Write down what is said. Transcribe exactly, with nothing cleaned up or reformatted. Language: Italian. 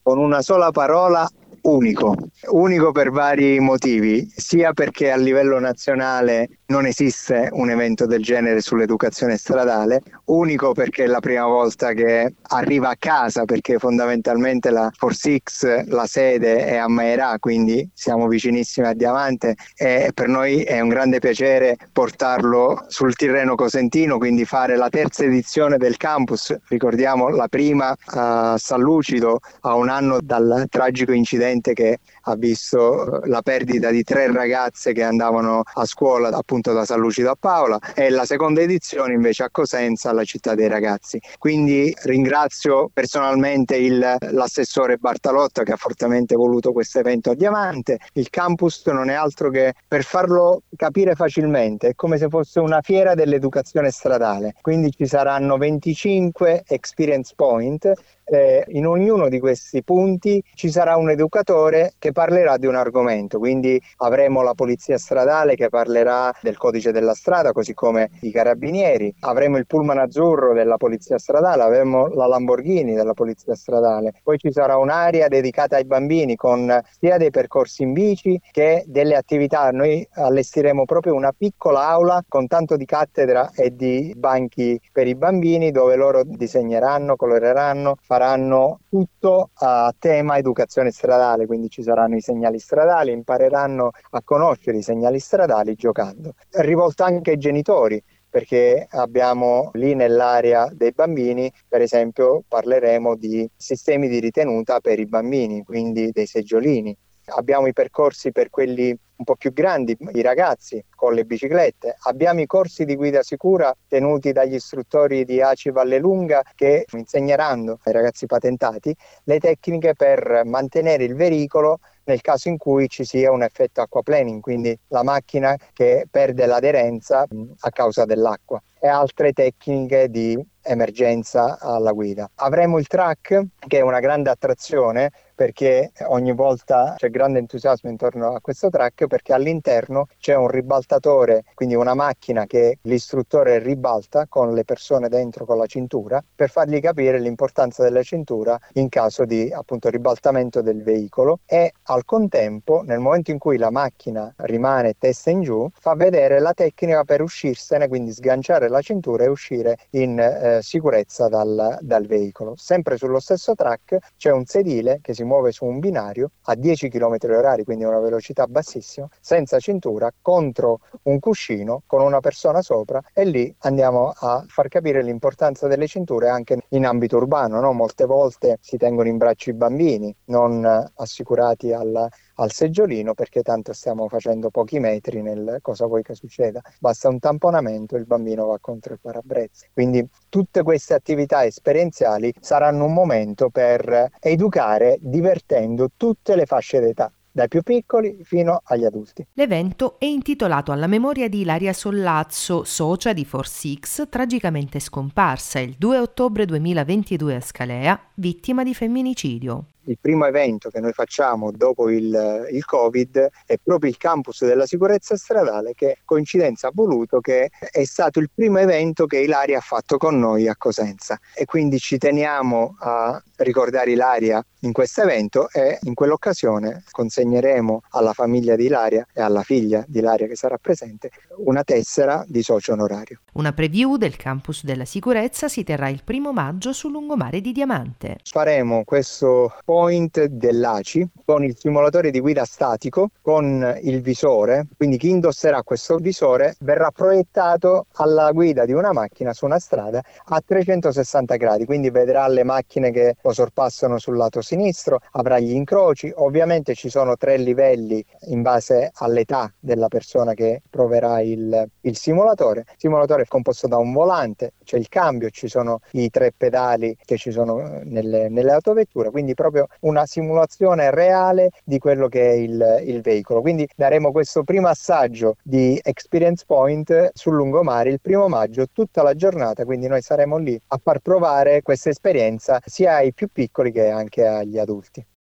con una sola parola: unico. Unico per vari motivi, sia perché a livello nazionale non esiste un evento del genere sull'educazione stradale, unico perché è la prima volta che arriva a casa, perché fondamentalmente la Force X, la sede è a Mairà, quindi siamo vicinissimi a Diamante, e per noi è un grande piacere portarlo sul Tirreno Cosentino, quindi fare la terza edizione del campus. Ricordiamo la prima a San Lucido, a un anno dal tragico incidente che ha visto la perdita di tre ragazze che andavano a scuola appunto da San Lucido a Paola, e la seconda edizione invece a Cosenza, alla città dei ragazzi. Quindi ringrazio personalmente il, l'assessore Bartalotta, che ha fortemente voluto questo evento a Diamante. Il campus non è altro che, per farlo capire facilmente, è come se fosse una fiera dell'educazione stradale, quindi ci saranno venticinque experience point. Eh, in ognuno di questi punti ci sarà un educatore che parlerà di un argomento, quindi avremo la polizia stradale che parlerà del codice della strada, così come i carabinieri, avremo il pullman azzurro della polizia stradale, avremo la Lamborghini della polizia stradale, poi ci sarà un'area dedicata ai bambini con sia dei percorsi in bici che delle attività. Noi allestiremo proprio una piccola aula con tanto di cattedra e di banchi per i bambini, dove loro disegneranno, coloreranno, faranno tutto a tema educazione stradale, quindi ci saranno i segnali stradali, impareranno a conoscere i segnali stradali giocando. È rivolto anche ai genitori, perché abbiamo lì nell'area dei bambini, per esempio, parleremo di sistemi di ritenuta per i bambini, quindi dei seggiolini. Abbiamo i percorsi per quelli un po' più grandi, i ragazzi con le biciclette. Abbiamo i corsi di guida sicura tenuti dagli istruttori di A C I Vallelunga, che insegneranno ai ragazzi patentati le tecniche per mantenere il veicolo nel caso in cui ci sia un effetto aquaplaning, quindi la macchina che perde l'aderenza a causa dell'acqua, e altre tecniche di emergenza alla guida. Avremo il track, che è una grande attrazione, perché ogni volta c'è grande entusiasmo intorno a questo track, perché all'interno c'è un ribaltatore, quindi una macchina che l'istruttore ribalta con le persone dentro con la cintura, per fargli capire l'importanza della cintura in caso di appunto ribaltamento del veicolo, e al contempo, nel momento in cui la macchina rimane testa in giù, fa vedere la tecnica per uscirsene, quindi sganciare la cintura e uscire in eh, sicurezza dal, dal veicolo. Sempre sullo stesso track c'è un sedile che si muove su un binario a dieci chilometri orari, quindi a una velocità bassissima, senza cintura, contro un cuscino con una persona sopra, e lì andiamo a far capire l'importanza delle cinture anche in ambito urbano, no? Molte volte si tengono in braccio i bambini non assicurati al, al seggiolino, perché tanto stiamo facendo pochi metri, nel cosa vuoi che succeda? Basta un tamponamento e il bambino va contro il parabrezza. Quindi tutte queste attività esperienziali saranno un momento per educare divertendo tutte le fasce d'età, dai più piccoli fino agli adulti. L'evento è intitolato alla memoria di Ilaria Sollazzo, socia di Force X, tragicamente scomparsa il due ottobre duemilaventidue a Scalea, vittima di femminicidio. Il primo evento che noi facciamo dopo il, il Covid è proprio il campus della sicurezza stradale, che coincidenza ha voluto che è stato il primo evento che Ilaria ha fatto con noi a Cosenza, e quindi ci teniamo a ricordare Ilaria in questo evento, e in quell'occasione consegneremo alla famiglia di Ilaria e alla figlia di Ilaria che sarà presente una tessera di socio onorario. Una preview del campus della sicurezza si terrà il primo maggio sul lungomare di Diamante. Faremo questo point dell'A C I con il simulatore di guida statico, con il visore, quindi chi indosserà questo visore verrà proiettato alla guida di una macchina su una strada a trecentosessanta gradi, quindi vedrà le macchine che lo sorpassano sul lato sinistro, avrà gli incroci. Ovviamente ci sono tre livelli in base all'età della persona che proverà il, il simulatore. Il simulatore è composto da un volante, c'è il cambio, ci sono i tre pedali che ci sono nelle, nelle autovetture, quindi proprio una simulazione reale di quello che è il, il veicolo. Quindi daremo questo primo assaggio di Experience Point sul lungomare il primo maggio, tutta la giornata, quindi noi saremo lì a far provare questa esperienza sia ai più piccoli che anche agli adulti.